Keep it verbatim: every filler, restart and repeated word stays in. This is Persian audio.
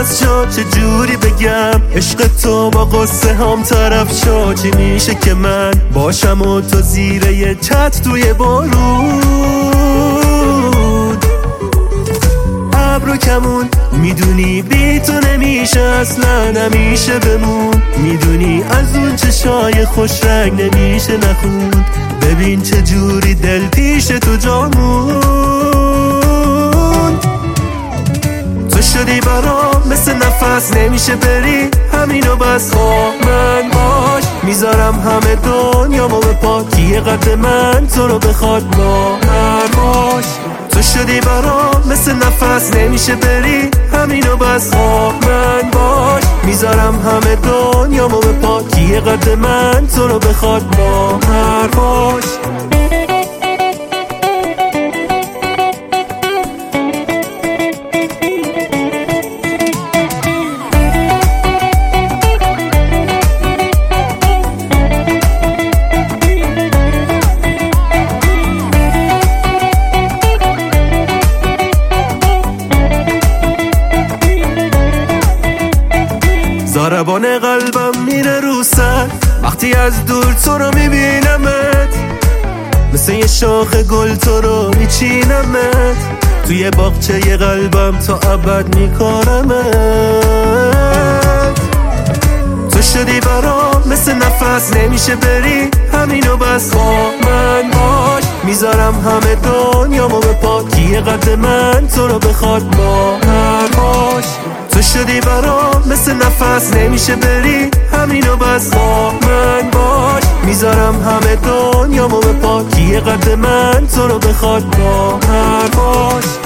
عوض شد، چه جوری بگم عشق تو با قصه هم طرف شد. چی میشه که من باشم و تو زیر یه چت توی بارون، ابرو کمون میدونی بی تو نمیشه اصلا نمیشه بمون. میدونی از اون چشای خوش رنگ نمیشه نخوند. ببین چه جوری دل پیش تو جامون. تو شدی برام مثل نفس نمیشه بری، همینو بس با من باش. میذارم همه دنیامو به پا، کیه قد من تو رو بخواد با من باش. تو شدی برام مثل نفس نمیشه بری، همینو بس با من باش. میذارم همه دنیامو به پا، کیه قد من تو رو بخواد با من باش. ضربان قلبم میره رو سر وقتی از دور تو رو میبینمت، مثل یه شاخ گل تو رو میچینمت. توی باغچه قلبم تا ابد میکارمت. تو شدی برام مثل نفس نمیشه بری، همینو بس با من باش. میذارم همه دنیامو به پا، کیه قد من تو رو بخواد با من باش. تو شدی برام مثل نفس نمیشه بری، همینو بس با من باش. میذارم همه دنیامو به پا، کیه قد من تو رو بخواد با من باش.